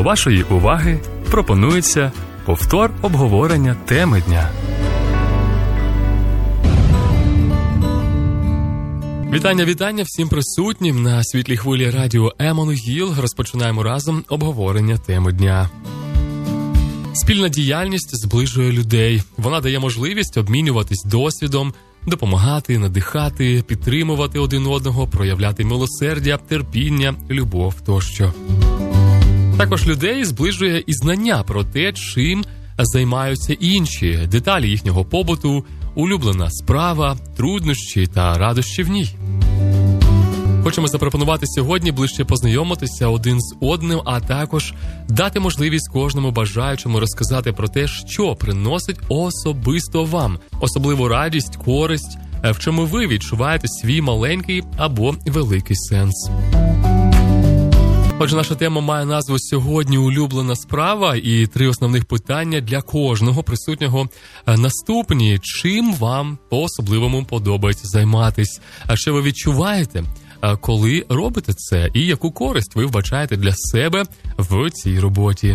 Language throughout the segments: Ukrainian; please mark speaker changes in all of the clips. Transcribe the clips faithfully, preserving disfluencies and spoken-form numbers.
Speaker 1: До вашої уваги пропонується повтор обговорення теми дня. Вітання, вітання всім присутнім на світлій хвилі радіо Еммануїл. Розпочинаємо разом обговорення теми дня. Спільна діяльність зближує людей. Вона дає можливість обмінюватись досвідом, допомагати, надихати, підтримувати один одного, проявляти милосердя, терпіння, любов тощо. Також людей зближує і знання про те, чим займаються інші, деталі їхнього побуту, улюблена справа, труднощі та радощі в ній. Хочемо запропонувати сьогодні ближче познайомитися один з одним, а також дати можливість кожному бажаючому розказати про те, що приносить особисто вам, особливу радість, користь, в чому ви відчуваєте свій маленький або великий сенс. Отже, наша тема має назву сьогодні «Улюблена справа» і три основних питання для кожного присутнього наступні. Чим вам по-особливому подобається займатись? А що ви відчуваєте, коли робите це? І яку користь ви вбачаєте для себе в цій роботі?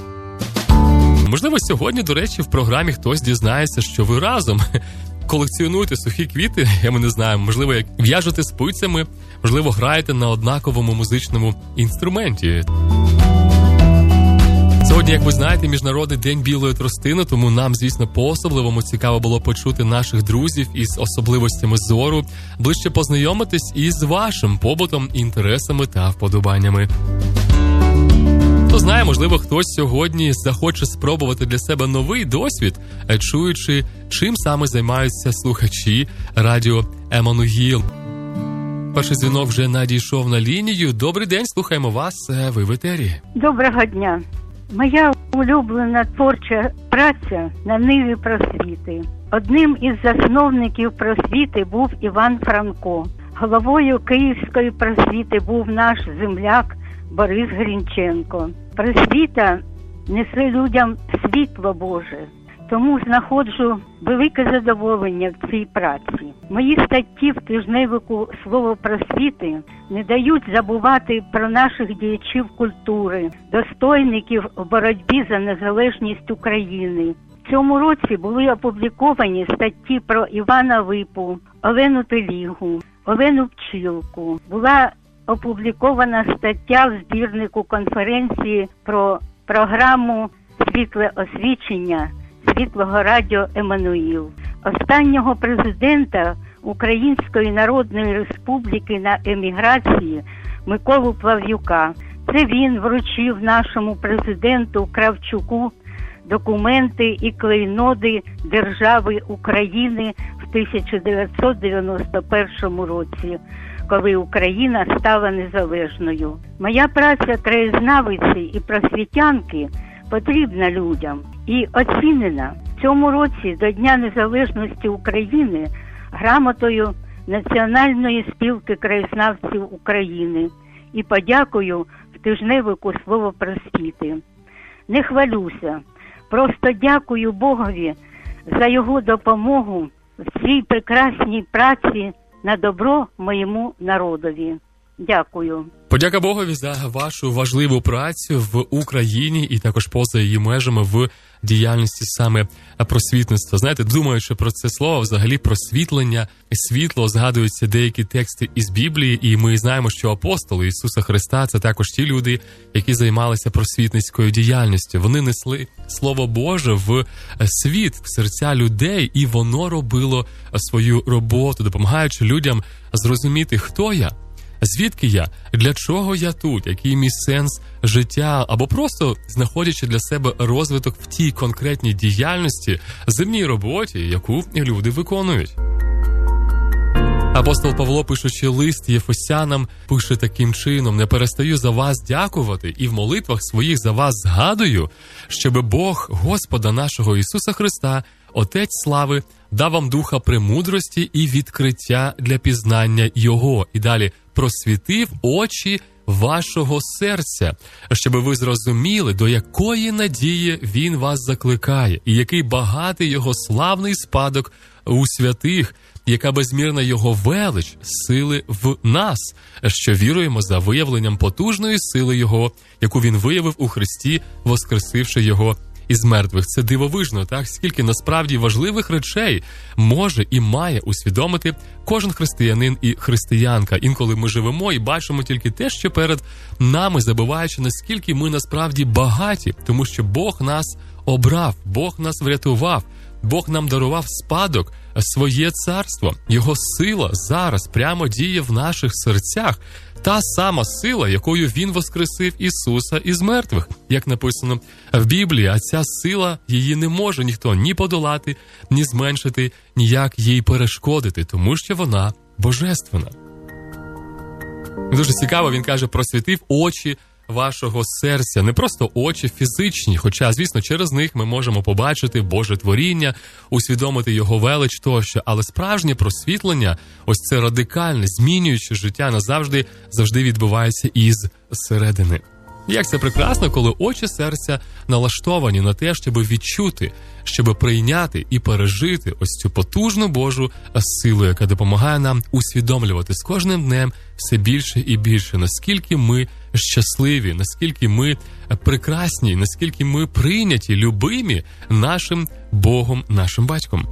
Speaker 1: Можливо, сьогодні, до речі, в програмі хтось дізнається, що ви разом колекціонуєте сухі квіти, я не знаю, можливо, як в'яжете спицями, можливо, граєте на однаковому музичному інструменті. Сьогодні, як ви знаєте, Міжнародний день білої тростини, тому нам, звісно, по-особливому цікаво було почути наших друзів із особливостями зору, ближче познайомитись із вашим побутом, інтересами та вподобаннями. Хто знає, можливо, хтось сьогодні захоче спробувати для себе новий досвід, чуючи, чим саме займаються слухачі радіо Еммануїл. Перший дзвінок вже надійшов на лінію. Добрий день, слухаємо вас, ви в етері.
Speaker 2: Доброго дня. Моя улюблена творча праця на ниві просвіти. Одним із засновників просвіти був Іван Франко. Головою Київської просвіти був наш земляк Борис Грінченко. Просвіта несе людям світло Боже, тому знаходжу велике задоволення в цій праці. Мої статті в тижневику «Слово просвіти» не дають забувати про наших діячів культури, достойників в боротьбі за незалежність України. В цьому році були опубліковані статті про Івана Липу, Олену Телігу, Олену Пчілку. Була опублікована стаття в збірнику конференції про програму «Світле освічення» Світлого радіо Еммануїл. Останнього президента Української Народної Республіки на еміграції Миколу Плав'юка. Це він вручив нашому президенту Кравчуку документи і клейноди держави України в тисяча дев'ятсот дев'яносто першому році, коли Україна стала незалежною. Моя праця краєзнавиці і просвітянки потрібна людям і оцінена в цьому році до Дня Незалежності України грамотою Національної спілки краєзнавців України і подякою в тижневику «Слово просвіти». Не хвалюся, просто дякую Богові за його допомогу в цій прекрасній праці на добро моєму народові. Дякую.
Speaker 1: Подяка Богові за вашу важливу працю в Україні і також поза її межами в діяльності саме просвітництва. Знаєте, думаючи про це слово, взагалі просвітлення, світло, згадуються деякі тексти із Біблії, і ми знаємо, що апостоли Ісуса Христа – це також ті люди, які займалися просвітницькою діяльністю. Вони несли Слово Боже в світ, в серця людей, і воно робило свою роботу, допомагаючи людям зрозуміти, хто я, звідки я, для чого я тут, який мій сенс життя, або просто знаходячи для себе розвиток в тій конкретній діяльності, земній роботі, яку люди виконують. Апостол Павло, пишучи лист Єфесянам, пише таким чином: «Не перестаю за вас дякувати і в молитвах своїх за вас згадую, щоби Бог Господа нашого Ісуса Христа, Отець слави, дав вам духа премудрості і відкриття для пізнання Його». І далі: «Просвітив очі вашого серця, щоб ви зрозуміли, до якої надії він вас закликає, і який багатий його славний спадок у святих, яка безмірна його велич сили в нас, що віруємо за виявленням потужної сили його, яку він виявив у Христі, воскресивши його із мертвих. Це дивовижно, так? Скільки насправді важливих речей може і має усвідомити кожен християнин і християнка. Інколи ми живемо і бачимо тільки те, що перед нами, забуваючи, наскільки ми насправді багаті, тому що Бог нас обрав, Бог нас врятував, Бог нам дарував спадок, своє царство. Його сила зараз прямо діє в наших серцях. Та сама сила, якою він воскресив Ісуса із мертвих, як написано в Біблії. А ця сила, її не може ніхто ні подолати, ні зменшити, ніяк їй перешкодити, тому що вона божественна. Дуже цікаво, він каже, просвітив очі вашого серця, не просто очі фізичні, хоча, звісно, через них ми можемо побачити Боже творіння, усвідомити його велич тощо, але справжнє просвітлення, ось це радикальне, змінююче життя назавжди, завжди відбувається із середини. Як це прекрасно, коли очі серця налаштовані на те, щоб відчути, щоб прийняти і пережити ось цю потужну Божу силу, яка допомагає нам усвідомлювати з кожним днем все більше і більше, наскільки ми щасливі, наскільки ми прекрасні, наскільки ми прийняті, любимі нашим Богом, нашим батьком.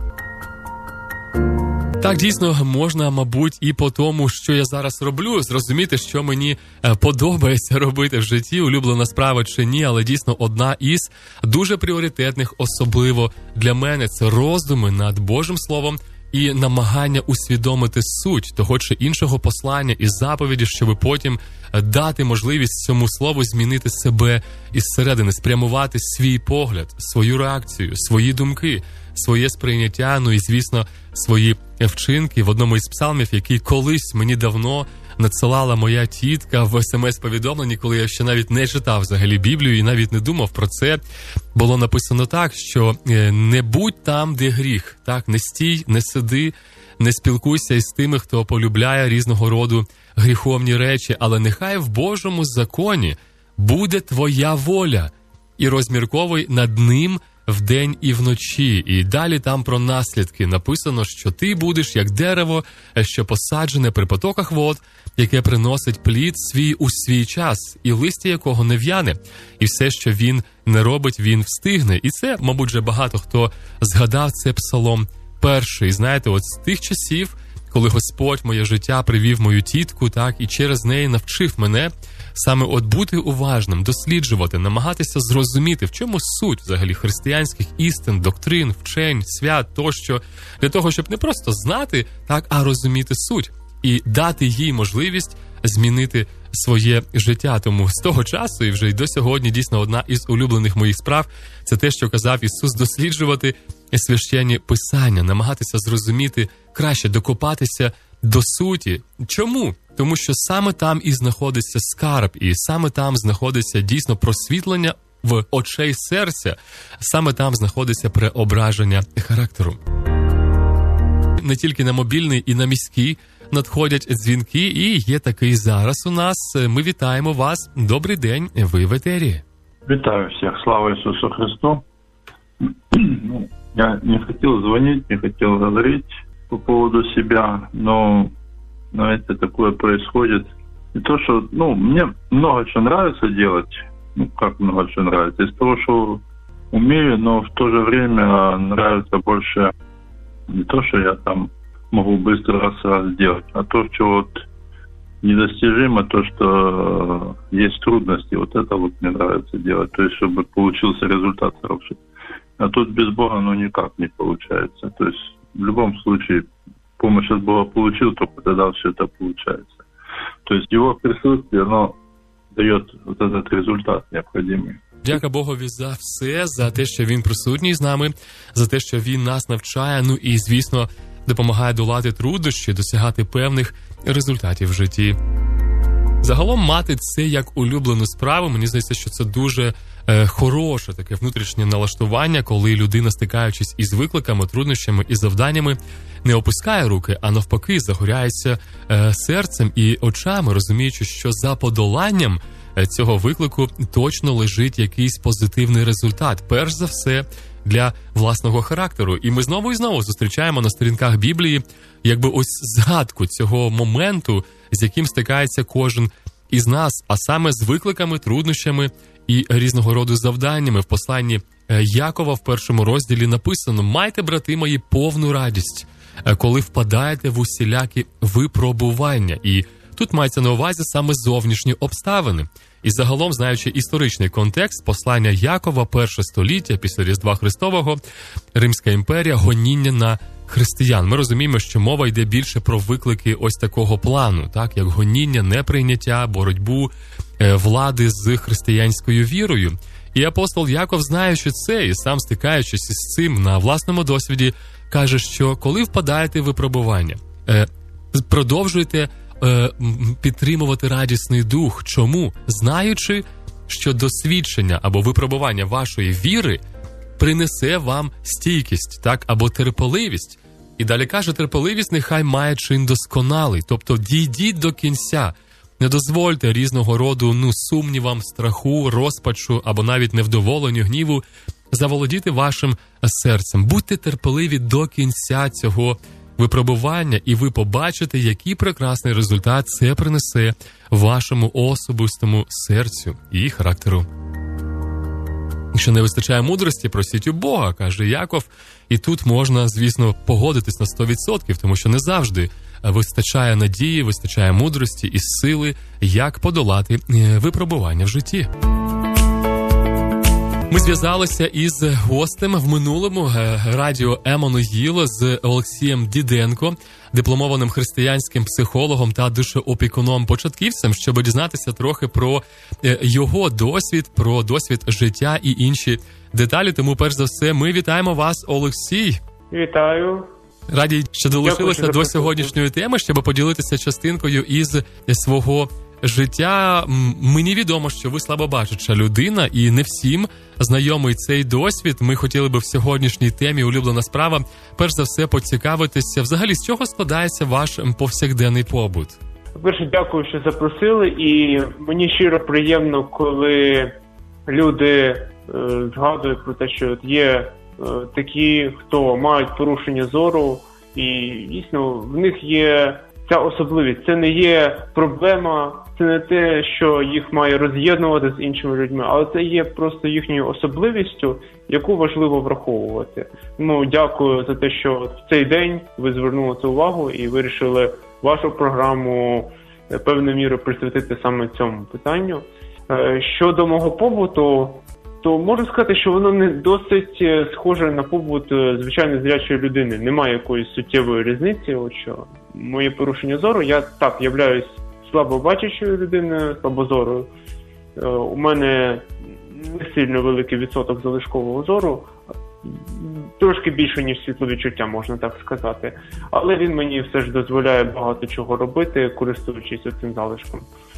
Speaker 1: Так, дійсно, можна, мабуть, і по тому, що я зараз роблю, зрозуміти, що мені подобається робити в житті, улюблена справа чи ні, але дійсно одна із дуже пріоритетних, особливо для мене, це роздуми над Божим Словом і намагання усвідомити суть того чи іншого послання і заповіді, щоб потім дати можливість цьому слову змінити себе із середини, спрямувати свій погляд, свою реакцію, свої думки, своє сприйняття, ну і, звісно, свої вчинки. В одному із псалмів, який колись мені давно надсилала моя тітка в смс-повідомленні, коли я ще навіть не читав взагалі Біблію і навіть не думав про це, було написано так, що не будь там, де гріх, так, не стій, не сиди, не спілкуйся із тими, хто полюбляє різного роду гріховні речі, але нехай в Божому законі буде твоя воля, і розмірковуй над ним вдень і вночі. І далі там про наслідки написано, що ти будеш як дерево, що посаджене при потоках вод, яке приносить плід свій у свій час, і листя якого не в'яне, і все, що він не робить, він встигне. І це, мабуть, вже багато хто згадав, це Псалом перший. Знаєте, от з тих часів, коли Господь моє життя привів мою тітку, так, і через неї навчив мене саме от бути уважним, досліджувати, намагатися зрозуміти, в чому суть взагалі християнських істин, доктрин, вчень, свят тощо, для того, щоб не просто знати, так, а розуміти суть і дати їй можливість змінити своє життя. Тому з того часу і вже й до сьогодні дійсно одна із улюблених моїх справ – це те, що казав Ісус, досліджувати священні писання, намагатися зрозуміти краще, докопатися до суті. Чому? Тому що саме там і знаходиться скарб, і саме там знаходиться дійсно просвітлення в очей серця, саме там знаходиться преображення характеру. Не тільки на мобільний і на міський надходять дзвінки, і є такий зараз у нас. Ми вітаємо вас. Добрий день, ви в етері.
Speaker 3: Вітаю всіх. Слава Ісусу Христу. Ну, я не хотел звонить, не хотел говорить по поводу себя, но, но это такое происходит. И то, что, ну, мне много чего нравится делать, ну, как много чего нравится, из того, что умею, но в то же время нравится больше не то, что я там могу быстро раз-раз сделать, а то, что вот недостижимо, то, что есть трудности, вот это вот мне нравится делать, то есть, чтобы получился результат хороший. А тут без Бога, ну, никак не получается. То есть, в любом случае, помощь от Бога получил, только тогда все это получается. То есть, Его присутствие, оно дает вот этот результат необходимый.
Speaker 1: Дяка Богові за все, за те, що Він присутній з нами, за те, що Він нас навчає, ну і, звісно, допомагає долати труднощі, досягати певних результатів в житті. Загалом мати це як улюблену справу, мені здається, що це дуже е, хороше таке внутрішнє налаштування, коли людина, стикаючись із викликами, труднощами і завданнями, не опускає руки, а навпаки загоряється е, серцем і очами, розуміючи, що за подоланням цього виклику точно лежить якийсь позитивний результат. Перш за все, для власного характеру. І ми знову і знову зустрічаємо на сторінках Біблії якби ось згадку цього моменту, з яким стикається кожен із нас, а саме з викликами, труднощами і різного роду завданнями. В посланні Якова в першому розділі написано: «Майте, брати мої, повну радість, коли впадаєте в усілякі випробування». І тут мається на увазі саме зовнішні обставини. І загалом, знаючи історичний контекст, послання Якова, перше століття, після Різдва Христового, Римська імперія, гоніння на християн. Ми розуміємо, що мова йде більше про виклики ось такого плану, так, як гоніння, неприйняття, боротьбу е, влади з християнською вірою. І апостол Яков, знаючи це і сам стикаючись із цим на власному досвіді, каже, що коли впадаєте в випробування, е, продовжуйте підтримувати радісний дух. Чому? Знаючи, що досвідчення або випробування вашої віри принесе вам стійкість, так, або терпеливість. І далі каже, терпеливість нехай має чин досконалий. Тобто дійдіть до кінця. Не дозвольте різного роду ну, сумнівам, страху, розпачу або навіть невдоволенню, гніву заволодіти вашим серцем. Будьте терпеливі до кінця цього випробування, і ви побачите, який прекрасний результат це принесе вашому особистому серцю і характеру. Якщо не вистачає мудрості, просіть у Бога, каже Яков. І тут можна, звісно, погодитись на сто відсотків, тому що не завжди вистачає надії, вистачає мудрості і сили, як подолати випробування в житті. Ми зв'язалися із гостем в минулому радіо Еммануїл з Олексієм Діденко, дипломованим християнським психологом та душеопікуном-початківцем, щоб дізнатися трохи про його досвід, про досвід життя і інші деталі. Тому, перш за все, ми вітаємо вас, Олексій.
Speaker 4: Вітаю.
Speaker 1: Раді, що долучилися до сьогоднішньої теми, щоб поділитися частинкою із свого життя. Мені відомо, що ви слабобачуча людина, і не всім знайомий цей досвід. Ми хотіли би в сьогоднішній темі «Улюблена справа» перш за все поцікавитися, взагалі, з чого складається ваш повсякденний побут?
Speaker 4: Перше, дякую, що запросили, і мені щиро приємно, коли люди е, згадують про те, що є е, такі, хто мають порушення зору, і дійсно в них є ця особливість. Це не є проблема, це не те, що їх має роз'єднувати з іншими людьми, але це є просто їхньою особливістю, яку важливо враховувати. Ну, дякую за те, що в цей день ви звернули цю увагу і вирішили вашу програму певною мірою присвятити саме цьому питанню. Щодо мого побуту, то можу сказати, що воно не досить схоже на побут звичайно зрячої людини. Немає якоїсь суттєвої різниці. От що моє порушення зору, я так являюсь слабобачачою людиною, слабозорою. У мене не сильно великий відсоток залишкового зору, трошки більше, ніж світловідчуття, можна так сказати. Але він мені все ж дозволяє багато чого робити, користуючись цим залишком.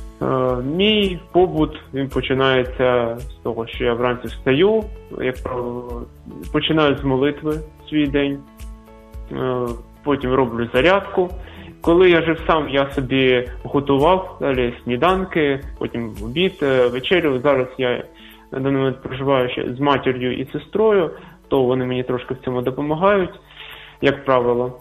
Speaker 4: Мій побут, він починається з того, що я вранці встаю, як правило, починаю з молитви свій день, потім роблю зарядку. Коли я жив сам, я собі готував далі сніданки, потім обід, вечерю. Зараз я на даний момент проживаю ще з матір'ю і сестрою, то вони мені трошки в цьому допомагають, як правило.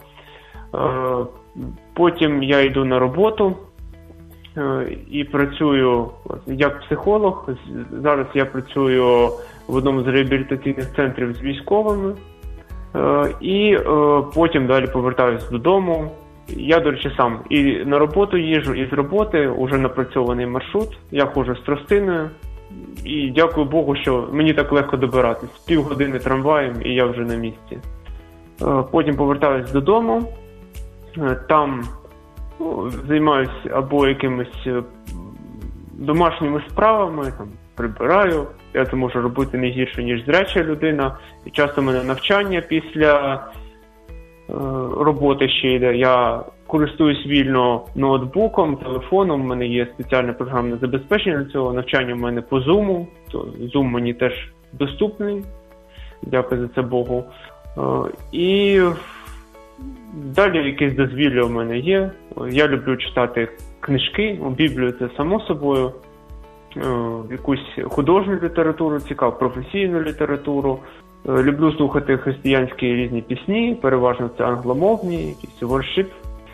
Speaker 4: Потім я йду на роботу і працюю як психолог. Зараз я працюю в одному з реабілітаційних центрів з військовими. І потім далі повертаюся додому. Я, до речі, сам і на роботу їжджу, і з роботи вже напрацьований маршрут. Я ходжу з тростиною. І дякую Богу, що мені так легко добиратись. Півгодини трамваєм, і я вже на місці. Потім повертаюся додому. Там ну, займаюся або якимись домашніми справами, там, прибираю. Я це можу робити не гірше, ніж зряча людина. І часто в мене навчання після е, роботи ще йде. Я користуюсь вільно ноутбуком, телефоном, в мене є спеціальне програмне забезпечення для цього, навчання в мене по Zoom, то Zoom мені теж доступний, дякую за це Богу. І далі якесь дозвілля в мене є. Я люблю читати книжки, Біблію це само собою, якусь художню літературу, цікаву професійну літературу. Люблю слухати християнські різні пісні, переважно це англомовні, якісь воршип.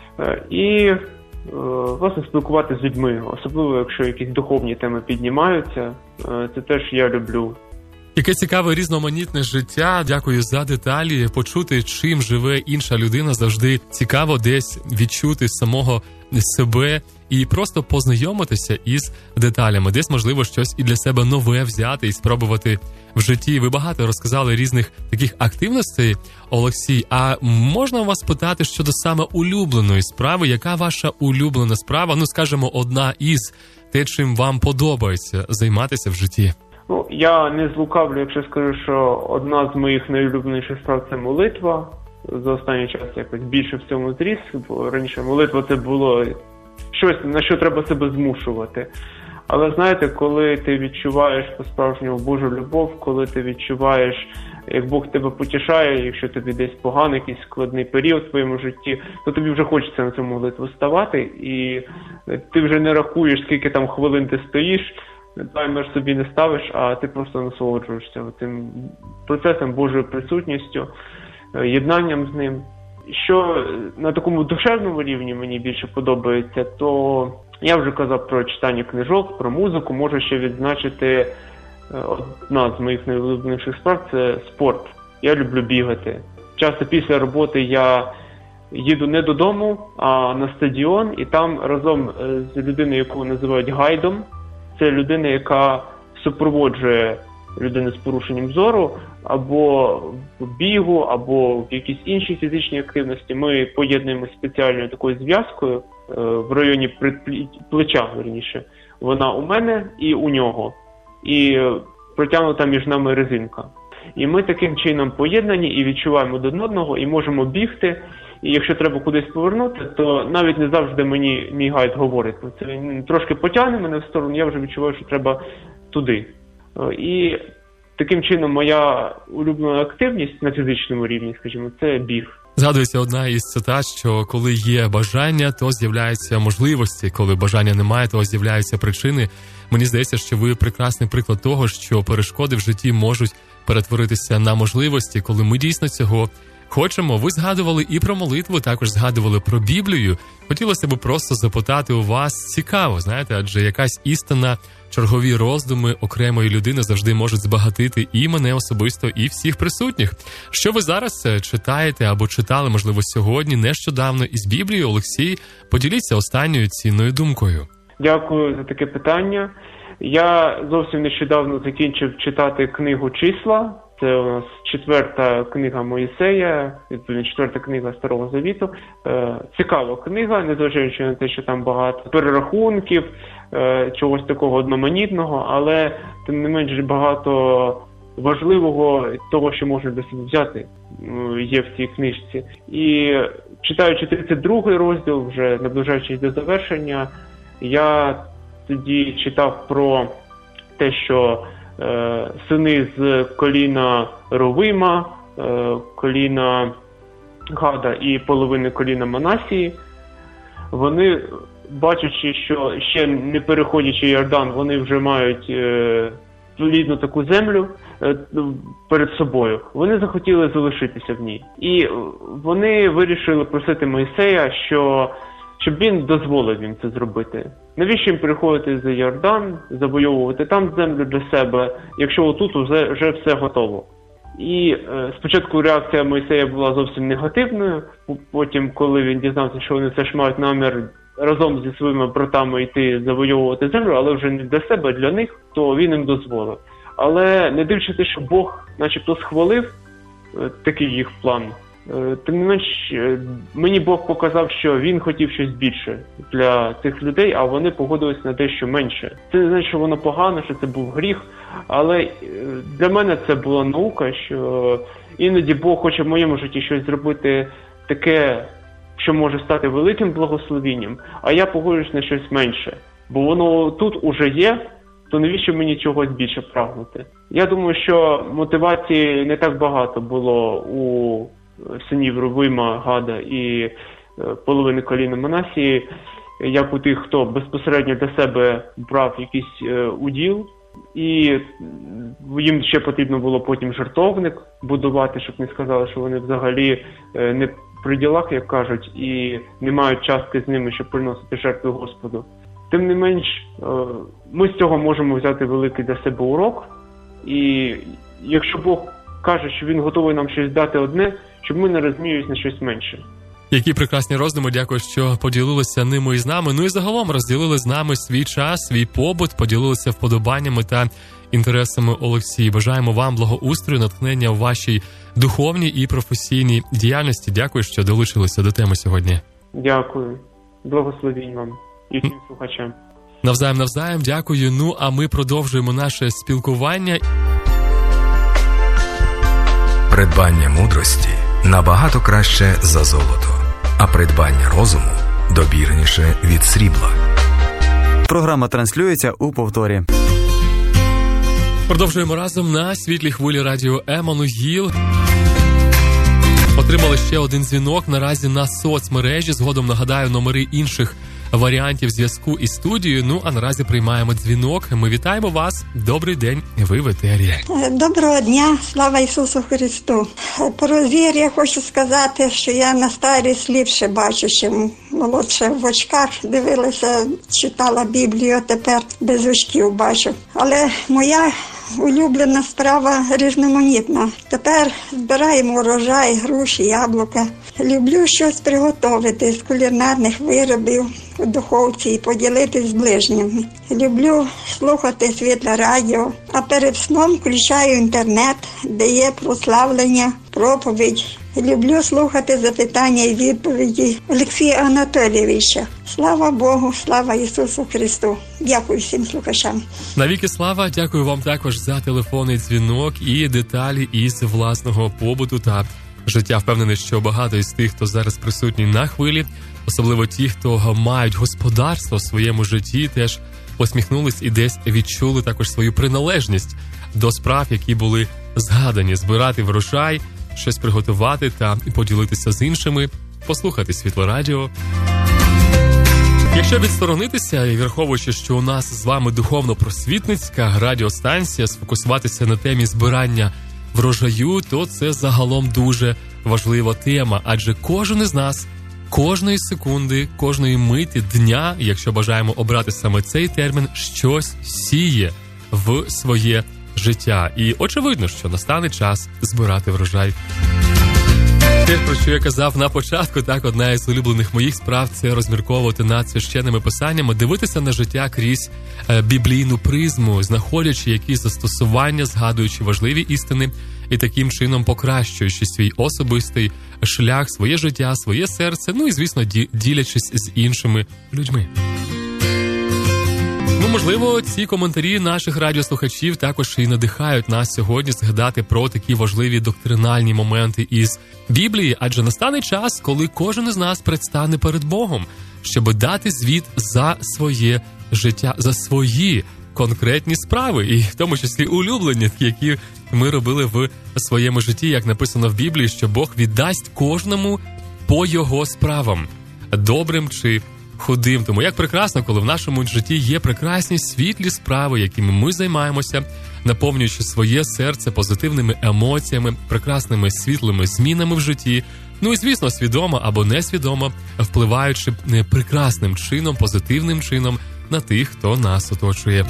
Speaker 4: І, власне, спілкуватися з людьми, особливо, якщо якісь духовні теми піднімаються, це теж я люблю.
Speaker 1: Яке цікаве різноманітне життя. Дякую за деталі. Почути, чим живе інша людина, завжди цікаво десь відчути самого себе і просто познайомитися із деталями. Десь, можливо, щось і для себе нове взяти і спробувати в житті. Ви багато розказали різних таких активностей, Олексій. А можна вас питати щодо саме улюбленої справи? Яка ваша улюблена справа? Ну, скажімо, одна із те, чим вам подобається займатися в житті?
Speaker 4: Ну, я не злукавлю, якщо скажу, що одна з моїх найулюбленіших справ – це молитва. За останній час якось більше в цьому зріс, бо раніше молитва – це було щось, на що треба себе змушувати. Але знаєте, коли ти відчуваєш по-справжньому Божу любов, коли ти відчуваєш, як Бог тебе потішає, якщо тобі десь поганий, якийсь складний період в твоєму житті, то тобі вже хочеться на цю молитву ставати, і ти вже не рахуєш, скільки там хвилин ти стоїш, таймер собі не ставиш, а ти просто насолоджуєшся тим процесом, Божою присутністю, єднанням з ним. Що на такому душевному рівні мені більше подобається, то я вже казав про читання книжок, про музику, можу ще відзначити одна з моїх найулюбленіших справ – це спорт. Я люблю бігати. Часто після роботи я їду не додому, а на стадіон, і там разом з людиною, яку називають гайдом, це людина, яка супроводжує людину з порушенням зору, або в бігу, або в якійсь іншій фізичній активності. Ми поєднуємо спеціальною такою зв'язкою в районі плеча, верніше. Вона у мене і у нього. І протягнута між нами резинка. І ми таким чином поєднані і відчуваємо один одного, і можемо бігти. І якщо треба кудись повернути, то навіть не завжди мені мій гайд говорить. Це він трошки потягне мене в сторону, я вже відчуваю, що треба туди. І таким чином моя улюблена активність на фізичному рівні, скажімо, це біг.
Speaker 1: Згадується одна із цитат, що коли є бажання, то з'являються можливості. Коли бажання немає, то з'являються причини. Мені здається, що ви прекрасний приклад того, що перешкоди в житті можуть перетворитися на можливості, коли ми дійсно цього хочемо. Ви згадували і про молитву, також згадували про Біблію. Хотілося б просто запитати у вас, цікаво, знаєте, адже якась істина, чергові роздуми окремої людини завжди можуть збагатити і мене особисто, і всіх присутніх. Що ви зараз читаєте або читали, можливо, сьогодні, нещодавно із Біблії? Олексій, поділіться останньою цінною думкою.
Speaker 4: Дякую за таке питання. Я зовсім нещодавно закінчив читати книгу «Числа». Це у нас четверта книга Моїсея, відповідно, четверта книга Старого Завіту. Е, цікава книга, незважаючи на те, що там багато перерахунків, е, чогось такого одноманітного, але тим не менш багато важливого того, що можна для себе взяти, є в цій книжці. І читаючи тридцять другий розділ, вже наближаючись до завершення, я тоді читав про те, що е, сини з коліна Ровима, е, коліна Гада і половини коліна Манасії, вони, бачачи, що ще не переходячи Йордан, вони вже мають е, плідну таку землю е, перед собою, вони захотіли залишитися в ній. І вони вирішили просити Мойсея, що щоб він дозволив їм це зробити. Навіщо їм переходити за Йордан, завойовувати там землю для себе, якщо отут вже, вже все готово. І е, спочатку реакція Мойсея була зовсім негативною, потім, коли він дізнався, що вони все ж мають намір разом зі своїми братами йти завойовувати землю, але вже не для себе, а для них, то він їм дозволив. Але не дивлячись, що Бог начебто схвалив е, такий їх план, тим не менш, мені Бог показав, що він хотів щось більше для цих людей, а вони погодились на те, що менше. Це не значить, що воно погано, що це був гріх, але для мене це була наука, що іноді Бог хоче в моєму житті щось зробити таке, що може стати великим благословенням, а я погоджуюсь на щось менше. Бо воно тут уже є, то навіщо мені чогось більше прагнути? Я думаю, що мотивації не так багато було у синів Рувима, Гада і половини коліна Манасії, як у тих, хто безпосередньо для себе брав якийсь е, уділ, і їм ще потрібно було потім жертовник будувати, щоб не сказали, що вони взагалі е, не при ділах, як кажуть, і не мають частки з ними, щоб приносити жертви Господу. Тим не менш, е, ми з цього можемо взяти великий для себе урок, і якщо Бог каже, що Він готовий нам щось дати одне, щоб ми не розміювалися на щось менше.
Speaker 1: Які прекрасні роздуми, дякую, що поділилися ними із нами. Ну і загалом розділили з нами свій час, свій побут, поділилися вподобаннями та інтересами Олексій. Бажаємо вам благоустрою, натхнення у вашій духовній і професійній діяльності. Дякую, що долучилися до теми сьогодні.
Speaker 4: Дякую. Благословінь вам і всім слухачам.
Speaker 1: Навзаєм, навзаєм, дякую. Ну, а ми продовжуємо наше спілкування.
Speaker 5: Придбання мудрості набагато краще за золото, а придбання розуму добірніше від срібла.
Speaker 6: Програма транслюється у повторі.
Speaker 1: Продовжуємо разом на світлій хвилі радіо Еммануїл. Отримали ще один дзвінок наразі на соцмережі. Згодом нагадаю номери інших варіантів зв'язку із студією. Ну, а наразі приймаємо дзвінок. Ми вітаємо вас. Добрий день, ви в етері.
Speaker 7: Доброго дня, слава Ісусу Христу. Про зір я хочу сказати, що я на старість ліпше бачу, чим молодше в очках. Дивилася, читала Біблію, тепер без очків бачу. Але моя улюблена справа різноманітна. Тепер збираємо урожай, груші, яблука. Люблю щось приготувати з кулінарних виробів у духовці і поділитись з ближніми. Люблю слухати світле радіо, а перед сном включаю інтернет, де є прославлення, проповідь. Люблю слухати запитання і відповіді Олексія Анатолійовича. Слава Богу, слава Ісусу Христу. Дякую всім слухачам.
Speaker 1: Навіки слава, дякую вам також за телефонний дзвінок і деталі із власного побуту та життя. Впевнений, що багато із тих, хто зараз присутній на хвилі, особливо ті, хто мають господарство в своєму житті, теж посміхнулись і десь відчули також свою приналежність до справ, які були згадані. Збирати врожай, щось приготувати та поділитися з іншими, послухати Світло Радіо. Якщо відсторонитися і враховуючи, що у нас з вами духовно-просвітницька радіостанція, сфокусуватися на темі збирання врожаю, то це загалом дуже важлива тема, адже кожен із нас кожної секунди, кожної миті дня, якщо бажаємо обрати саме цей термін, щось сіє в своє життя. І очевидно, що настане час збирати врожай. Те, про що я казав на початку, так, одна із улюблених моїх справ – це розмірковувати над священними писаннями, дивитися на життя крізь е, біблійну призму, знаходячи якісь застосування, згадуючи важливі істини і таким чином покращуючи свій особистий шлях, своє життя, своє серце, ну і, звісно, ді- ділячись з іншими людьми. Ну, можливо, ці коментарі наших радіослухачів також і надихають нас сьогодні згадати про такі важливі доктринальні моменти із Біблії, адже настане час, коли кожен із нас предстане перед Богом, щоб дати звіт за своє життя, за свої конкретні справи, і в тому числі улюблені, які ми робили в своєму житті, як написано в Біблії, що Бог віддасть кожному по його справам, добрим чи худим. Тому як прекрасно, коли в нашому житті є прекрасні світлі справи, якими ми займаємося, наповнюючи своє серце позитивними емоціями, прекрасними світлими змінами в житті, ну і, звісно, свідомо або несвідомо впливаючи прекрасним чином, позитивним чином на тих, хто нас оточує.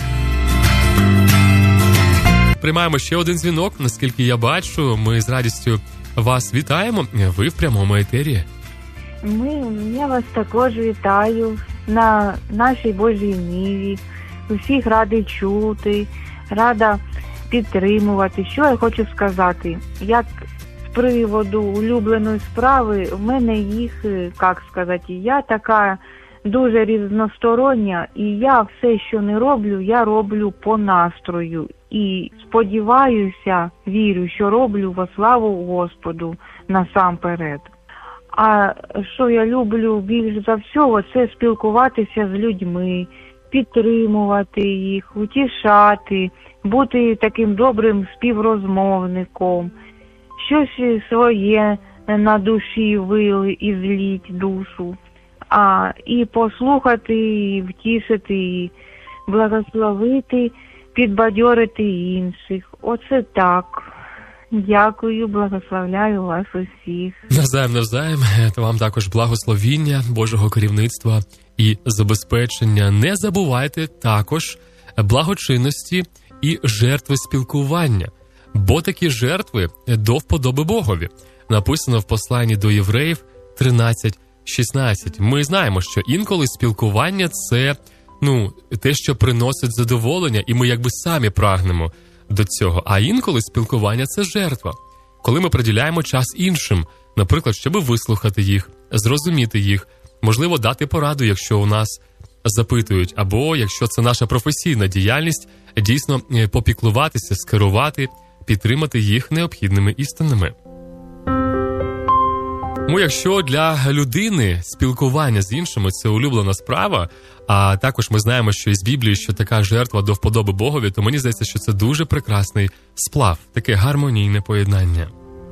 Speaker 1: Приймаємо ще один дзвінок. Наскільки я бачу, ми з радістю вас вітаємо. Ви в прямому етері.
Speaker 8: Ми, я вас також вітаю на нашій Божій ниві. Усіх радий чути, рада підтримувати. Що я хочу сказати? Як з приводу улюбленої справи, в мене їх, як сказати, я така дуже різностороння, і я все, що не роблю, я роблю по настрою. І сподіваюся, вірю, що роблю во славу Господу насамперед. А що я люблю більш за всього, це спілкуватися з людьми, підтримувати їх, утішати, бути таким добрим співрозмовником, щось своє на душі вили і зліть душу, а і послухати, і втішити, і благословити, підбадьорити інших. Оце так. Дякую, благословляю вас усіх.
Speaker 1: Навзаєм, навзаєм. Вам також благословіння, Божого керівництва і забезпечення. Не забувайте також благочинності і жертви спілкування, бо такі жертви до вподоби Богові. Написано в посланні до євреїв тринадцять шістнадцять. Ми знаємо, що інколи спілкування – це, ну, те, що приносить задоволення, і ми якби самі прагнемо до цього. А інколи спілкування – це жертва. Коли ми приділяємо час іншим, наприклад, щоб вислухати їх, зрозуміти їх, можливо, дати пораду, якщо у нас запитують, або якщо це наша професійна діяльність, дійсно попіклуватися, скерувати, підтримати їх необхідними істинами. Ну, якщо для людини спілкування з іншими – це улюблена справа, а також ми знаємо, що із Біблії, що така жертва до вподоби Богові, то мені здається, що це дуже прекрасний сплав, таке гармонійне поєднання.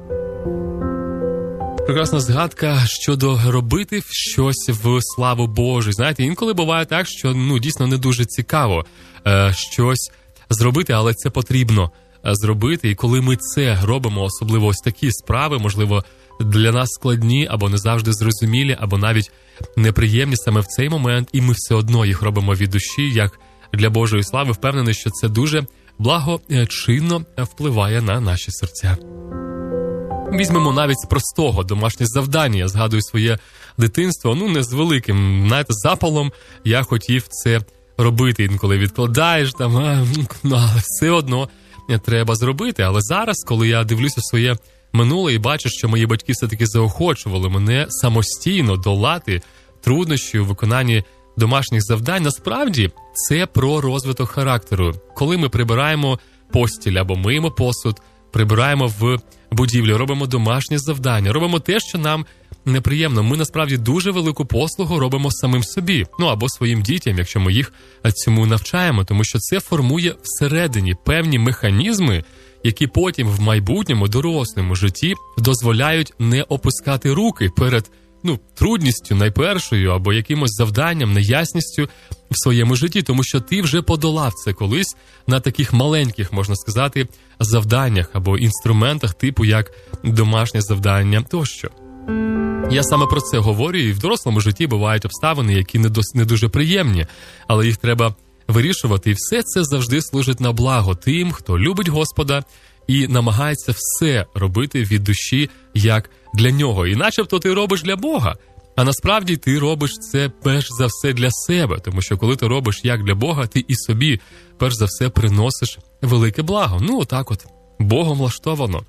Speaker 1: Прекрасна згадка щодо робити щось в славу Божу. Знаєте, інколи буває так, що ну дійсно не дуже цікаво е, щось зробити, але це потрібно зробити. І коли ми це робимо, особливо ось такі справи, можливо, для нас складні, або не завжди зрозумілі, або навіть неприємні саме в цей момент, і ми все одно їх робимо від душі, як для Божої слави, впевнений, що це дуже благочинно впливає на наші серця. Візьмемо навіть з простого домашнє завдання. Я згадую своє дитинство, ну не з великим, знаєте, запалом я хотів це робити. Інколи відкладаєш, там, а, ну, але все одно треба зробити. Але зараз, коли я дивлюся своє минуле і бачу, що мої батьки все-таки заохочували мене самостійно долати труднощі у виконанні домашніх завдань, насправді це про розвиток характеру. Коли ми прибираємо постіль або миємо посуд, прибираємо в будівлю, робимо домашні завдання, робимо те, що нам неприємно. Ми насправді дуже велику послугу робимо самим собі, ну або своїм дітям, якщо ми їх цьому навчаємо, тому що це формує всередині певні механізми, які потім в майбутньому дорослому житті дозволяють не опускати руки перед ну, трудністю найпершою або якимось завданням, неясністю в своєму житті, тому що ти вже подолав це колись на таких маленьких, можна сказати, завданнях або інструментах типу як домашнє завдання тощо. Я саме про це говорю, і в дорослому житті бувають обставини, які не, дос, не дуже приємні, але їх треба вирішувати, і все це завжди служить на благо тим, хто любить Господа і намагається все робити від душі, як для нього. І начебто ти робиш для Бога, а насправді ти робиш це перш за все для себе, тому що коли ти робиш як для Бога, ти і собі перш за все приносиш велике благо. Ну, отак от, Богом влаштовано.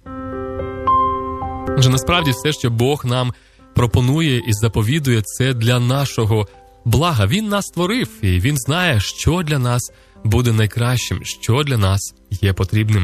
Speaker 1: Адже насправді все, що Бог нам пропонує і заповідує, це для нашого блага. Він нас створив, і Він знає, що для нас буде найкращим, що для нас є потрібним.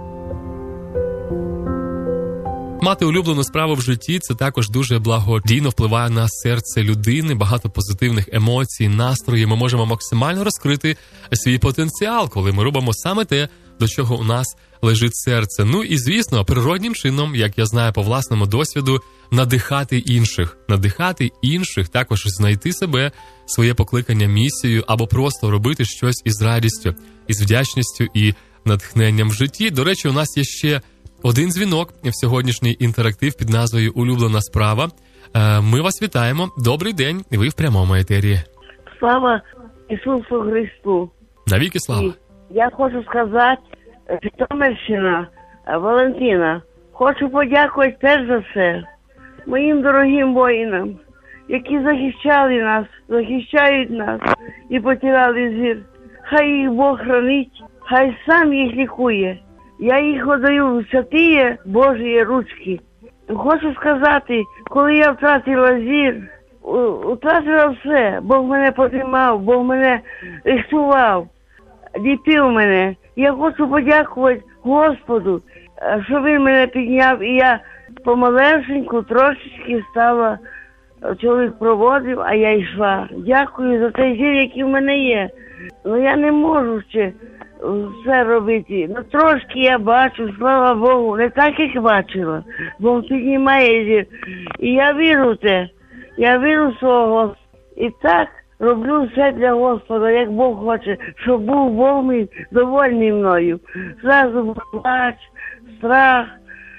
Speaker 1: Мати улюблену справу в житті – це також дуже благодійно впливає на серце людини, багато позитивних емоцій, настроїв. Ми можемо максимально розкрити свій потенціал, коли ми робимо саме те, до чого у нас лежить серце. Ну і, звісно, природнім чином, як я знаю по власному досвіду, надихати інших. Надихати інших, також знайти себе, своє покликання, місію, або просто робити щось із радістю, із вдячністю і натхненням в житті. До речі, у нас є ще один дзвінок в сьогоднішній інтерактив під назвою «Улюблена справа». Ми вас вітаємо. Добрий день, ви в прямому етері.
Speaker 9: Слава Ісусу Христу.
Speaker 1: Навіки слава.
Speaker 9: Я хочу сказати, Житомирщина, Валентина, хочу подякувати перш за все моїм дорогим воїнам, які захищали нас, захищають нас і потирали зір. Хай їх Бог хранить, хай сам їх лікує. Я їх отдаю в святі Божі ручки. Хочу сказати, коли я втратила зір, втратила все. Бог мене підтримав, Бог мене рихтував, ліпив мене. Я хочу подякувати Господу, що Він мене підняв, і я Помалесеньку трошечки стала, чоловік проводив, а я йшла. Дякую за той зір, який в мене є. Ну я не можу ще все робити. Ну трошки я бачу, слава Богу, не так, як бачила. Бог піднімає зір. І я вірю в це. Я вірю в свого Господа. І так роблю все для Господа, як Бог хоче, щоб був Бог мій довольний мною. Зразу був плач, страх.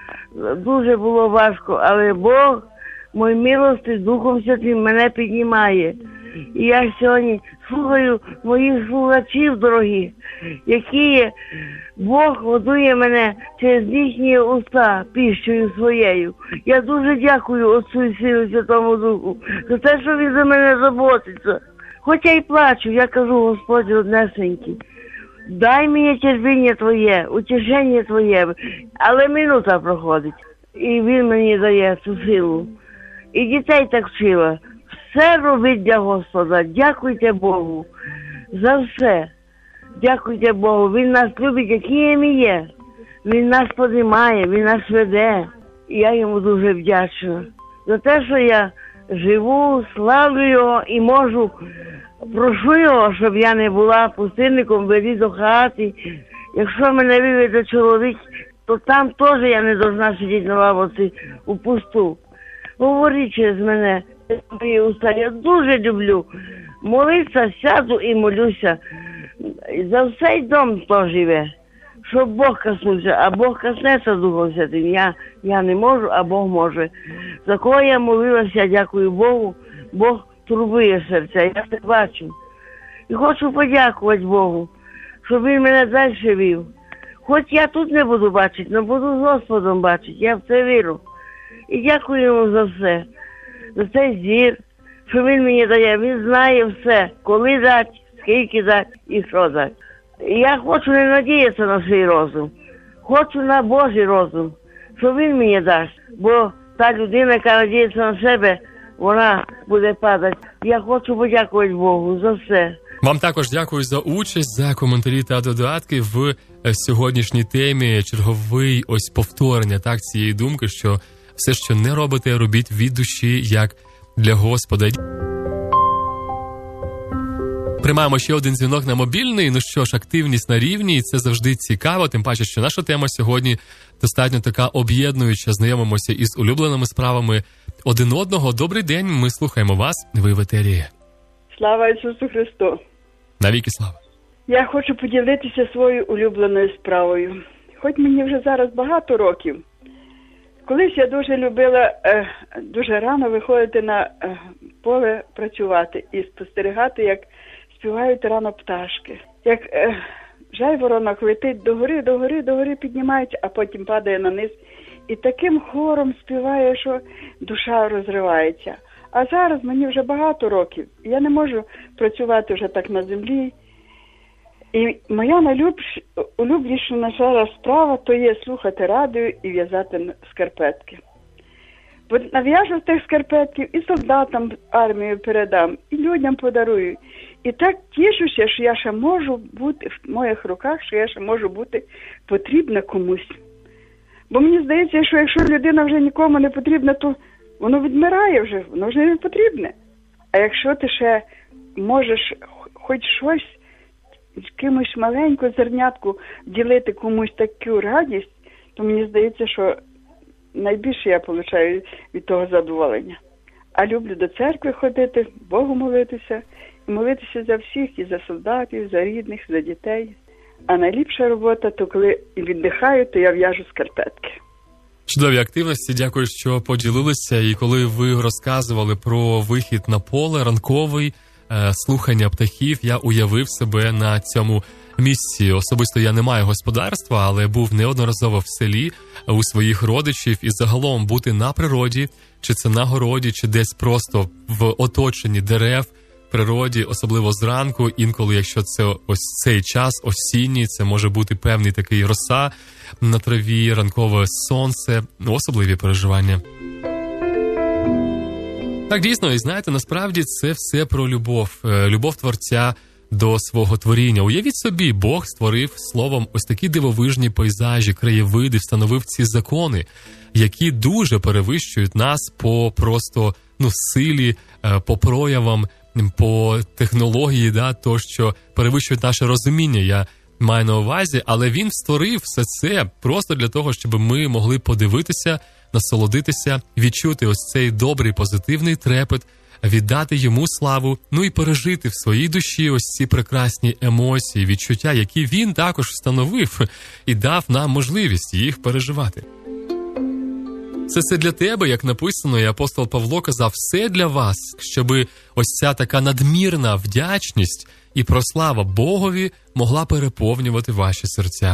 Speaker 9: Дуже було важко, але Бог, мой милостий, Духом Святим мене піднімає. І я сьогодні слухаю моїх слухачів, дорогі, які є, Бог годує мене через їхні уста піщею своєю. Я дуже дякую Отцу і Сину Святому Духу за те, що Він за мене заботиться. Хоча й плачу, я кажу, Господь однесенький, дай мені терпіння Твоє, утішення Твоє, але минута проходить, і Він мені дає цю силу. І дітей так вчила. Все робить для Господа. Дякуйте Богу за все. Дякуйте Богу. Він нас любить, які ми є. Він нас піднімає, Він нас веде. І я йому дуже вдячна за те, що я живу, славлю його і можу, прошу його, щоб я не була пустинником, вели до хати. Якщо мене виведе чоловік, то там теж я не должна сидіти на лавці у пусту. Говоріть через мене, мої уста. Я дуже люблю молитися, сяду і молюся. За всей дом, хто живе, щоб Бог коснувся, а Бог коснеться Духом Святим. Я, я не можу, а Бог може. За кого я молилася, дякую Богу, Бог турбує серця, я це бачу. І хочу подякувати Богу, щоб Він мене далі вів. Хоч я тут не буду бачити, але буду з Господом бачити, я в це вірю. І дякую йому за все, за цей зір, що він мені дає. Він знає все, коли дати, скільки дати і що дати. І я хочу не надіятися на свій розум, хочу на Божий розум, що він мені дасть. Бо та людина, яка надіється на себе, вона буде падати. Я хочу подякувати Богу за все.
Speaker 1: Вам також дякую за участь, за коментарі та додатки в сьогоднішній темі. Черговий ось повторення так цієї думки, що все, що не робите, робіть від душі, як для Господа. Приймаємо ще один дзвінок на мобільний. Ну що ж, активність на рівні, і це завжди цікаво, тим паче, що наша тема сьогодні достатньо така об'єднуюча. Знайомимося із улюбленими справами один одного. Добрий день, ми слухаємо вас, ви в етері.
Speaker 10: Слава Ісусу Христу!
Speaker 1: Навіки слава!
Speaker 10: Я хочу поділитися своєю улюбленою справою. Хоч мені вже зараз багато років. Колись я дуже любила е, дуже рано виходити на е, поле працювати і спостерігати, як співають рано пташки. Як е, жайворонок летить догори, догори, догори піднімається, а потім падає на низ. І таким хором співає, що душа розривається. А зараз мені вже багато років. Я не можу працювати вже так на землі. І моя найулюбленіша наша справа – то є слухати радіо і в'язати скарпетки. Бо нав'яжу тих скарпетків і солдатам армію передам, і людям подарую. І так тішуся, що я ще можу бути в моїх руках, що я ще можу бути потрібна комусь. Бо мені здається, що якщо людина вже нікому не потрібна, то воно відмирає вже, воно вже не потрібне. А якщо ти ще можеш хоч щось, кимось маленьку зернятку ділити комусь таку радість, то мені здається, що найбільше я отримую від того задоволення. А люблю до церкви ходити, Богу молитися, і молитися за всіх, і за солдатів, за рідних, за дітей. А найліпша робота, то коли віддихаю, то я в'яжу скарпетки.
Speaker 1: Чудові активності, дякую, що поділилися. І коли ви розказували про вихід на поле ранковий, слухання птахів, я уявив себе на цьому місці. Особисто я не маю господарства, але був неодноразово в селі у своїх родичів, і загалом бути на природі, чи це на городі, чи десь просто в оточенні дерев, природі, особливо зранку, інколи, якщо це ось цей час осінній, це може бути певний такий роса на траві, ранкове сонце, особливі переживання. Так, дійсно, і знаєте, насправді це все про любов. Любов Творця до свого творіння. Уявіть собі, Бог створив словом ось такі дивовижні пейзажі, краєвиди, встановив ці закони, які дуже перевищують нас по просто ну, силі, по проявам, по технології, да, то, що перевищують наше розуміння. Я маю на увазі, але він створив все це просто для того, щоб ми могли подивитися, насолодитися, відчути ось цей добрий, позитивний трепет, віддати йому славу, ну і пережити в своїй душі ось ці прекрасні емоції, відчуття, які він також встановив і дав нам можливість їх переживати. Це все для тебе, як написано, і апостол Павло казав, все для вас, щоби ось ця така надмірна вдячність і прослава Богові могла переповнювати ваші серця.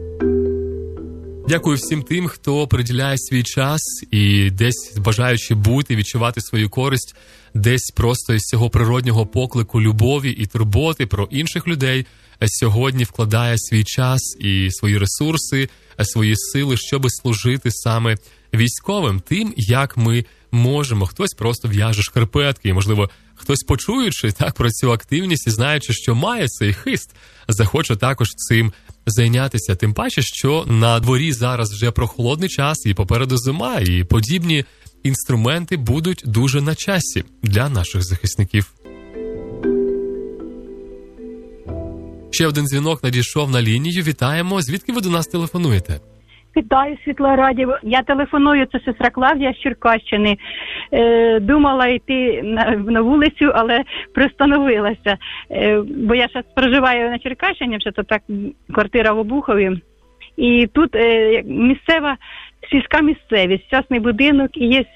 Speaker 1: Дякую всім тим, хто приділяє свій час і десь бажаючи бути, відчувати свою користь, десь просто із цього природнього поклику любові і турботи про інших людей, сьогодні вкладає свій час і свої ресурси, свої сили, щоб служити саме військовим, тим, як ми можемо. Хтось просто в'яже шкарпетки, і, можливо, хтось, почуючи так про цю активність і знаючи, що має цей хист, захоче також цим зайнятися. Тим паче, що на дворі зараз вже прохолодний час, і попереду зима, і подібні інструменти будуть дуже на часі для наших захисників. Ще один дзвінок надійшов на лінію. Вітаємо. Звідки ви до нас телефонуєте?
Speaker 11: Вітаю, Світла Радіо. Я телефоную, це сестра Клавдія з Черкащини. Е, думала йти на, на вулицю, але пристановилася. Е, бо я зараз проживаю на Черкащині, вже то так квартира в Обухові. І тут е, місцева, сільська місцевість, частний будинок, і є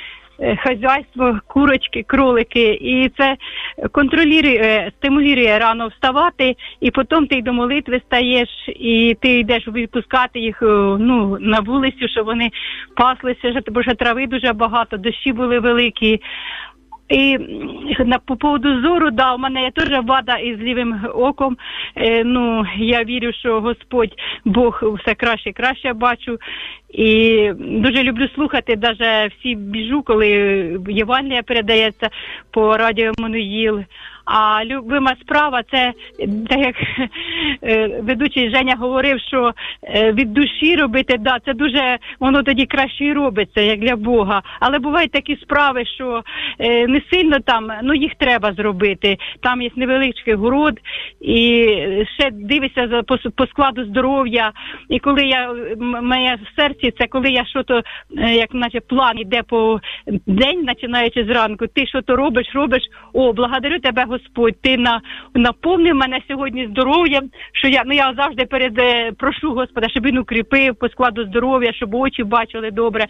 Speaker 11: хазяйство, курочки, кролики, і це контролює, стимулює рано вставати, і потім ти до молитви стаєш, і ти йдеш відпускати їх ну, на вулицю, щоб вони паслися, бо вже трави дуже багато, дощі були великі. І на, по поводу зору, да, у мене є теж вада із лівим оком. Е, ну, я вірю, що Господь, Бог все краще і краще бачу. І дуже люблю слухати, навіть всі біжу, коли Євангелія передається по радіо Еммануїл. А любима справа, це, так як ведучий Женя говорив, що від душі робити, да, це дуже, воно тоді краще і робиться, як для Бога. Але бувають такі справи, що не сильно там, ну їх треба зробити. Там є невеличкий город, і ще дивишся за, по, по складу здоров'я. І коли я, моє в серці, це коли я що-то, як наче план іде по день, починаючи зранку, ти що-то робиш, робиш, о, благодарю тебе, Господь, ти на, наповнив мене сьогодні здоров'ям, що я, ну я завжди перед, прошу Господа, щоб він укріпив по складу здоров'я, щоб очі бачили добре,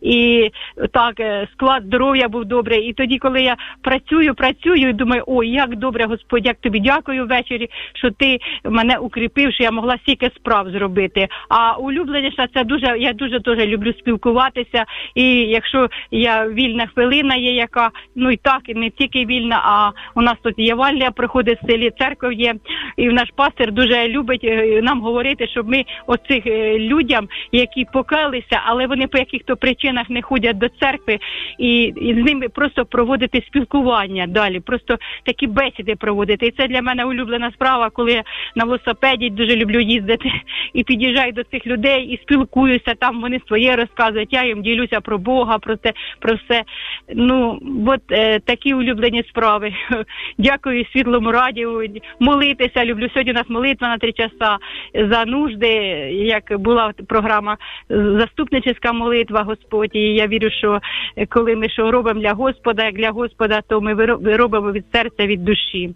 Speaker 11: і так, склад здоров'я був добрий. І тоді, коли я працюю, працюю, і думаю, ой, як добре, Господь, як тобі дякую ввечері, що ти мене укріпив, що я могла стільки справ зробити. А улюбленіше, це дуже, я дуже дуже люблю спілкуватися, і якщо я вільна хвилина є яка, ну і так, і не тільки вільна, а у нас тут Євангелія приходить в селі, церква є, і наш пастир дуже любить нам говорити, щоб ми оцих людям, які покаялися, але вони по яких-то причинах не ходять до церкви, і, і з ними просто проводити спілкування далі, просто такі бесіди проводити. І це для мене улюблена справа, коли я на велосипеді дуже люблю їздити і під'їжджаю до цих людей і спілкуюся, там вони своє розказують, я їм ділюся про Бога, про те, про все. Ну, от е, такі улюблені справи. Дякую Світлому Радіо, молитися, люблю. Сьогодні у нас молитва на три часа за нужди, як була програма заступничська молитва, Господь, і я вірю, що коли ми що робимо для Господа, як для Господа, то ми робимо від серця, від душі.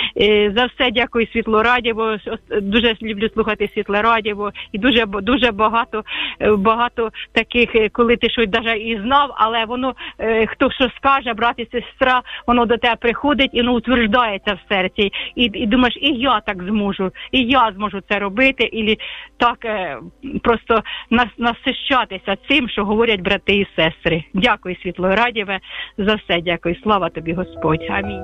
Speaker 11: За все дякую Світло Радіо, дуже люблю слухати Світле Радіо, і дуже, дуже багато, багато таких, коли ти щось навіть і знав, але воно, хто що скаже, брат і сестра, воно до тебе приходить і воно утверждається в серці. І, і думаєш, і я так зможу, і я зможу це робити, і так просто нас, насищатися цим, що говорять брати і сестри. Дякую Світло Радіо за все, дякую. Слава тобі, Господь. Амінь.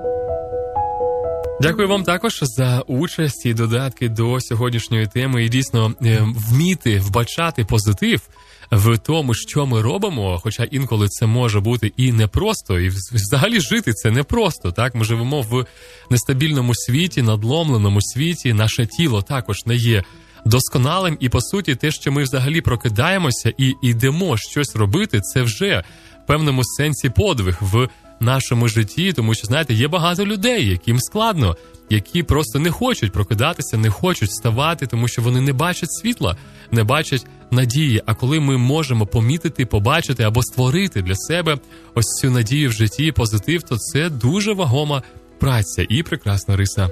Speaker 1: Дякую вам також за участь і додатки до сьогоднішньої теми. І дійсно вміти вбачати позитив в тому, що ми робимо, хоча інколи це може бути і непросто, і взагалі жити це непросто, так? Ми живемо в нестабільному світі, надломленому світі, наше тіло також не є досконалим, і, по суті, те, що ми взагалі прокидаємося і йдемо щось робити, це вже в певному сенсі подвиг в нашому житті, тому що, знаєте, є багато людей, яким складно, які просто не хочуть прокидатися, не хочуть вставати, тому що вони не бачать світла, не бачать надії. А коли ми можемо помітити, побачити або створити для себе ось цю надію в житті, позитив, то це дуже вагома праця і прекрасна риса.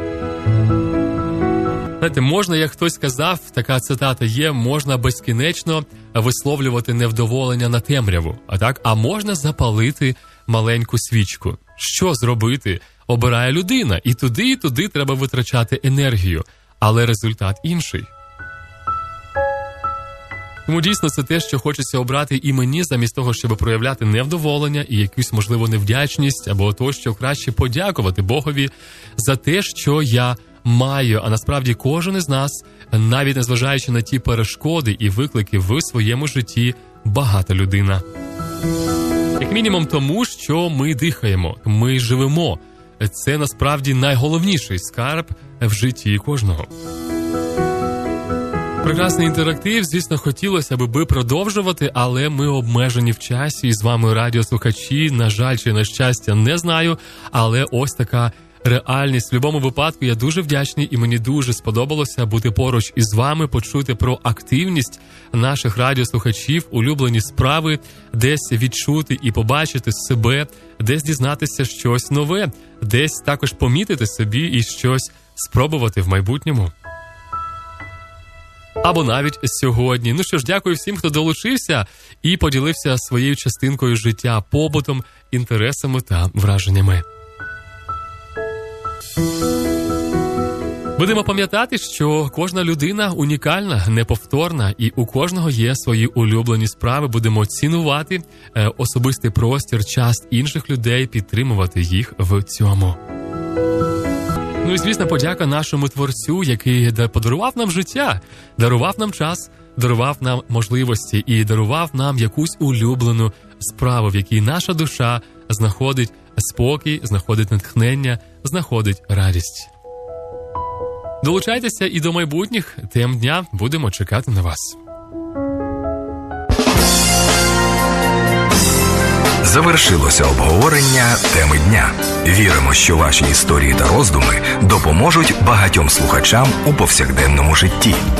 Speaker 1: Знаєте, можна, як хтось сказав, така цитата є, можна безкінечно висловлювати невдоволення на темряву, а так, а можна запалити маленьку свічку. Що зробити? Обирає людина. І туди, і туди треба витрачати енергію. Але результат інший. Тому дійсно це те, що хочеться обрати і мені, замість того, щоб проявляти невдоволення і якусь, можливо, невдячність, або то, що краще подякувати Богові за те, що я маю. А насправді кожен із нас, навіть незважаючи на ті перешкоди і виклики в своєму житті, багата людина. Як мінімум тому, що ми дихаємо, ми живемо. Це насправді найголовніший скарб в житті кожного. Прекрасний інтерактив, звісно, хотілося би продовжувати, але ми обмежені в часі. І з вами радіослухачі, на жаль, чи на щастя, не знаю, але ось така реальність. В будь-якому випадку я дуже вдячний і мені дуже сподобалося бути поруч із вами, почути про активність наших радіослухачів, улюблені справи, десь відчути і побачити себе, десь дізнатися щось нове, десь також помітити собі і щось спробувати в майбутньому. Або навіть сьогодні. Ну що ж, дякую всім, хто долучився і поділився своєю частинкою життя, побутом, інтересами та враженнями. Будемо пам'ятати, що кожна людина унікальна, неповторна, і у кожного є свої улюблені справи. Будемо цінувати е, особистий простір, час інших людей, підтримувати їх в цьому. Ну і, звісно, подяка нашому творцю, який подарував нам життя, дарував нам час, дарував нам можливості і дарував нам якусь улюблену справу, в якій наша душа знаходить спокій, знаходить натхнення, знаходить радість. Долучайтеся і до майбутніх тем дня. Будемо чекати на вас.
Speaker 5: Завершилося обговорення теми дня. Віримо, що ваші історії та роздуми допоможуть багатьом слухачам у повсякденному житті.